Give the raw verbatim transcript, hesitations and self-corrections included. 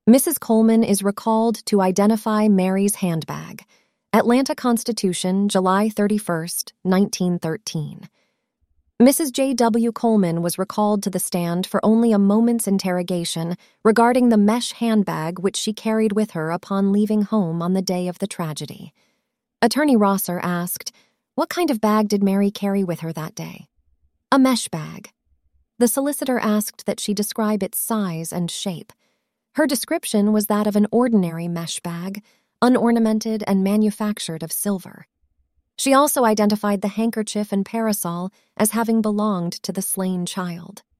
Missus Coleman is recalled to identify Mary's handbag. Atlanta Constitution, July thirty-first, nineteen thirteen. Missus J W. Coleman was recalled to the stand for only a moment's interrogation regarding the mesh handbag which she carried with her upon leaving home on the day of the tragedy. Attorney Rosser asked, "What kind of bag did Mary carry with her that day?" "A mesh bag." The solicitor asked that she describe its size and shape. Her description was that of an ordinary mesh bag, unornamented and manufactured of silver. She also identified the handkerchief and parasol as having belonged to the slain child.